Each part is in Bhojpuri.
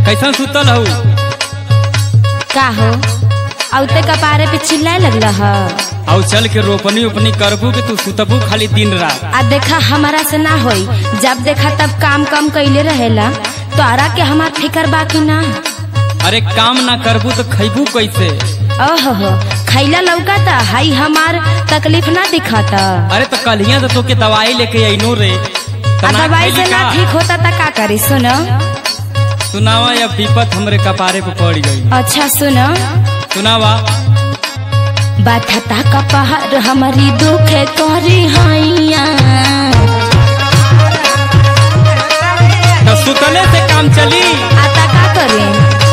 कैसन सुतल हूँ? का हो औते कपारे पे चिल्लाए लगला ह और चल के रोपनी उपनी करबू कि तू सुतबू खाली दिन रात? आ देखा हमारा से ना होई, जब देखा तब काम कम कैले रहेला। तो आरा के हमार फिकर बाकी ना। अरे काम ना करबू तो खैबू कैसे? ओहो खैला लौकाता हाई हमार तकलीफ ना दिखाता। अरे तो कलिया तो तोके दवाई लेके आईनो रे। दवाई से ना ठीक होता ता का करी? सुनो सुनावा, या विपत हमरे कपारे पे पड़ गई। अच्छा सुनो सुनावा। बाथता कपार हमारी दुखे तोरी हाइया। तो सुतले से काम चली? आता का करे?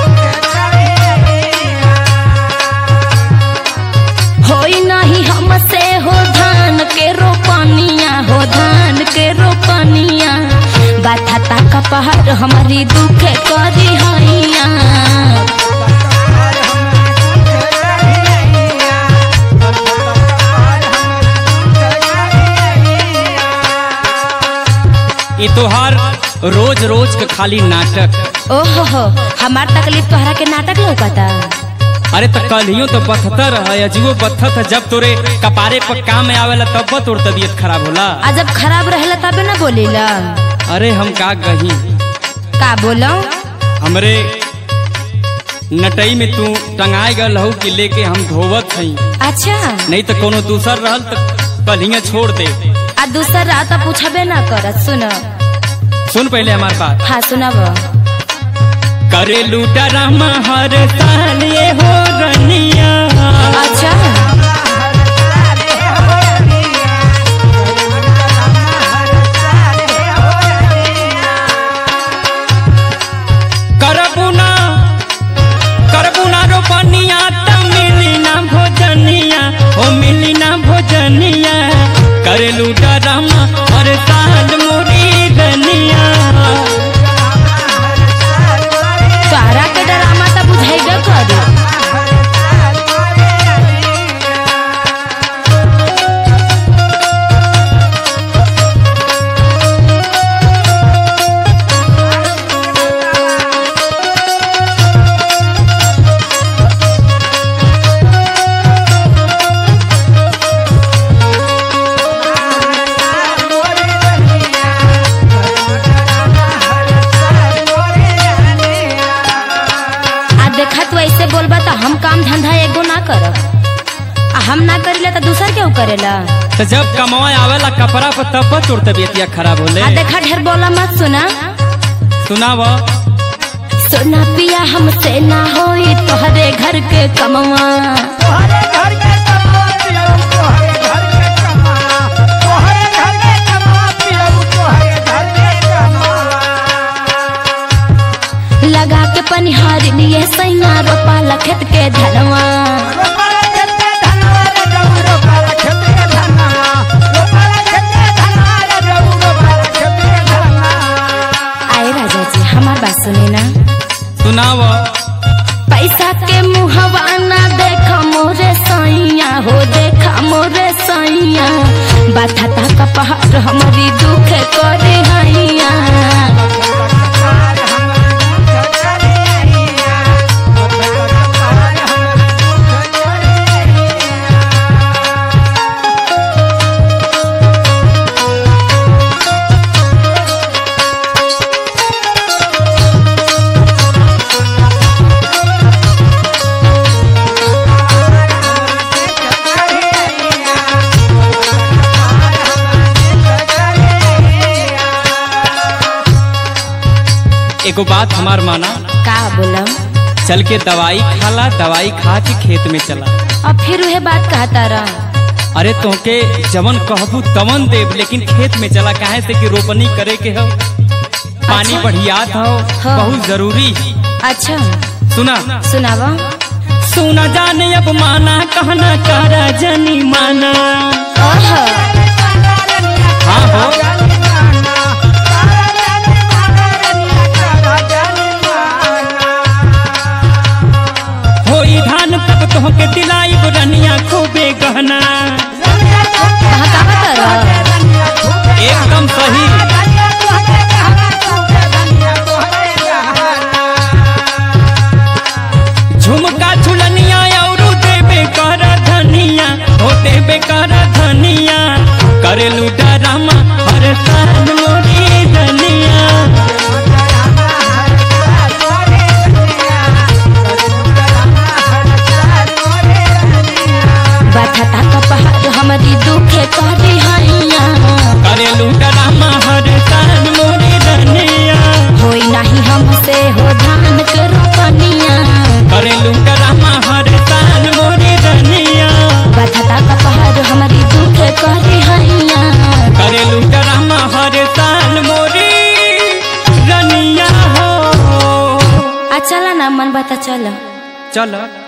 होई नहीं हमसे हो धान के रोपनिया, हो धान के रोपनिया। बाथता कपार हमारी दुखे तोरी हाइया। ये तोहार रोज रोज के खाली नाटक। ओहो हमार तकलीफ तोहरा के नाटक लौकता। अरे तो कलियों तो बथता रहा, अजीबो बथत है। जब तोरे कपारे पर काम में आवेला तब तोर तबीयत खराब होला। आ जब खराब रहेला तबे ना बोलेला। अरे हम का कही, का बोलो? हमरे नटई में तू टंगाए गल हूँ कि लेके हम धोवत हई। अच्छा नहीं तो कोनो दूसर रहल तो कलिया छोड़ दे। आ दूसर रात पूछबे ना करत। सुनो सुन पहले हमार बात। हाँ सुनाब। करे लूटा रामा हर साल ये हो रनिया। अच्छा करबुना रोपनिया त मिली ना भोजनिया, हो मिली ना भोजनिया। करे लूटा रामा हर साल मोरी रनिया। तारा के डरामा त बुझाइबे करी। बोलबा तो हम काम धंधा एगो ना करब। हम ना करेला तो दूसर क्यों करेला? तो जब कमाए आवेला कपड़ा पर तब तोर तबियतिया खराब होले। देखा ढेर बोला मत। सुना सुनाव। सोना पिया हमसे ना होई तोहरे घर के कमवा। लगा के पनिहार लिए सैया रोपाला खेत के धनवा। आए राजा जी हमार बात सुने ना। सुनाव। पैसा के मुहवा ना देखा मोरे सैया, हो देखा मोरे सैया। बाथता कपार हमारी दुखे करे हैया। एगो बात हमार माना। का बोला? चल के दवाई खाला, दवाई खा के खेत में चला। अब फिर वह बात कहता रहा। अरे तोके जवन कहबू तवन देव, लेकिन खेत में चला। काहे से कि रोपनी करे के हो, पानी अच्छा। बढ़ियात हो। हाँ। बहुत जरूरी। अच्छा सुना सुनावा। सुना जाने अब माना कहना करा जनी माना। ओहो हाँ हो होई धान तब तोहके दिलाई बुरनिया खूबे गहना। एकदम सही। बता चलो। चल